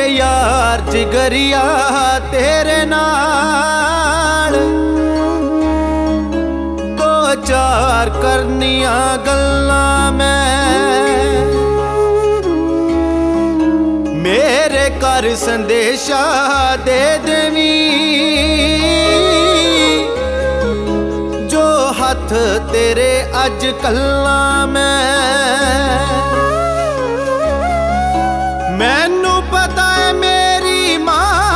यार जिगरिया तेरे नाल दो चार करनिया गल्लां मेरे घर संदेशा दे देवी जो हथ तेरे अज कल्लां मैनू पता है मेरी मां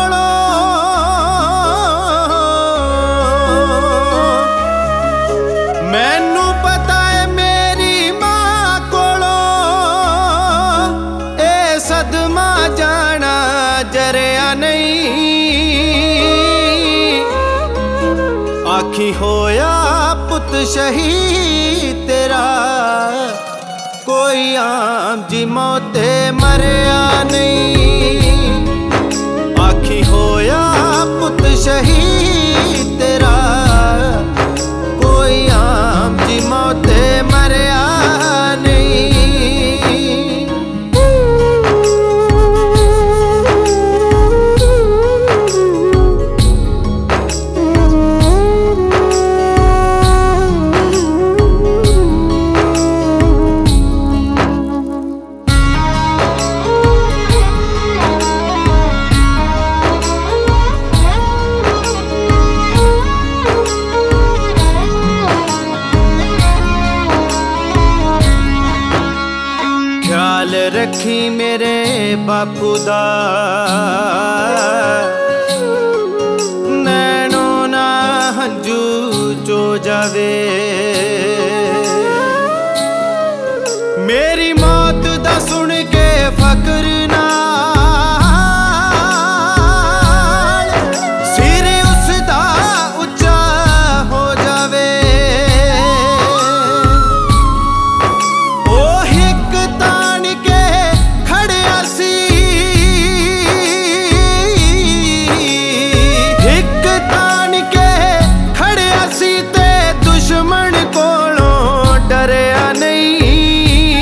कोलों मैनू पता है मेरी मां कोलों ए सदमा जाना जरिया नहीं आखी होया पुत शहीद तेरा कोई आम जी मौते मरिया नहीं आखी होया पुत शहीद तेरा कोई आम जी मौते मरिया नहीं। रखी मेरे बापू दा नैनो ना हंजू चो जावे मेरी मौत दा सुन के फकर नाल सिर उसदा उच्चा हो जावे ओ हिक तान के खड़िया सी हिक तान के खड़िया सी ते दुश्मन कोलों डरिया नहीं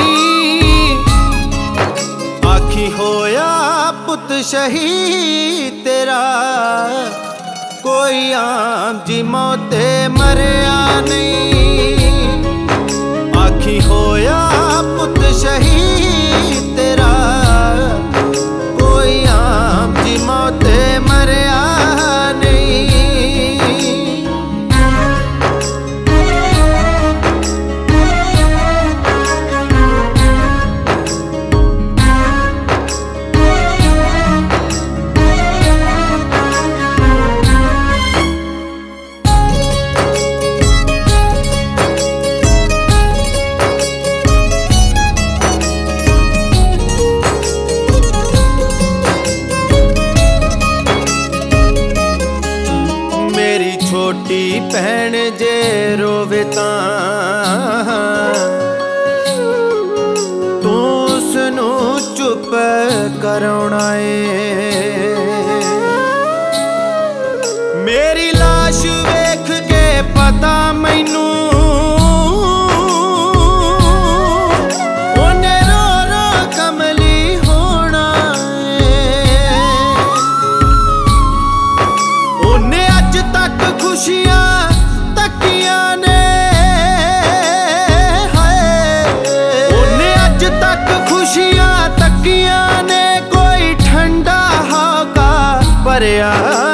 आखी होया पुत शहीद तेरा कोई आम जी मौते मरिया नहीं आखी होया पुत शहीद तेरा कोई आम जी मौते मरिया नहीं। छोटी भैन जे रोवे तां तू उसनू चुप कराउणा ए मेरी लाश वेख के पता मैनू ओने रो रो कमली होना ओने अज तक खुशियां तकियां ने ओने अज तक खुशियां तकियां ने कोई ठंडा होगा भरिया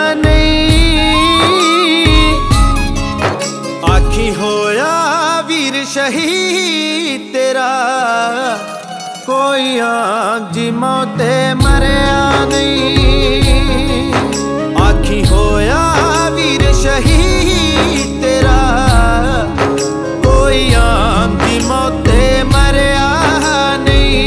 नहीं आखी होया वीर शहीद तेरा कोई आम जी मौते मरिया नहीं आखी होया वीर शहीद तेरा कोई आम जी मौते मरिया नहीं।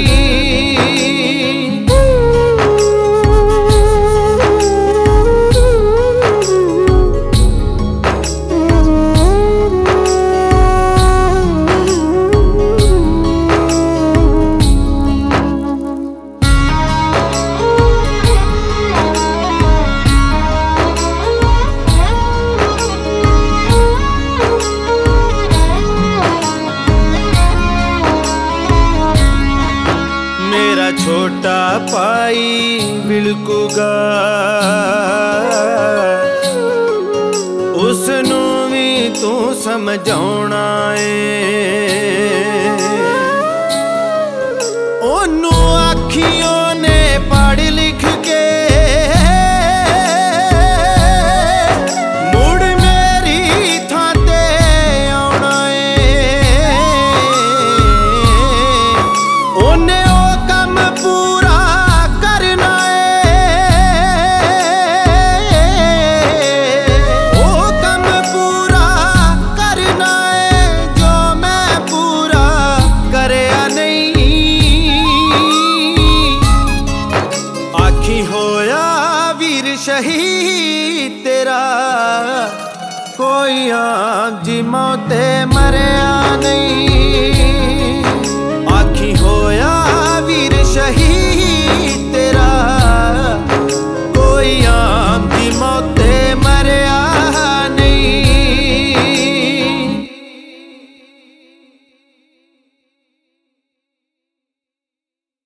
तेरा छोटा भाई बिलकूगा, उसनू भी तू समझाउणा ए। ओनू आखियों ने पढ़ लिख के शहीद तेरा कोई आम जी मौते मरिया नहीं।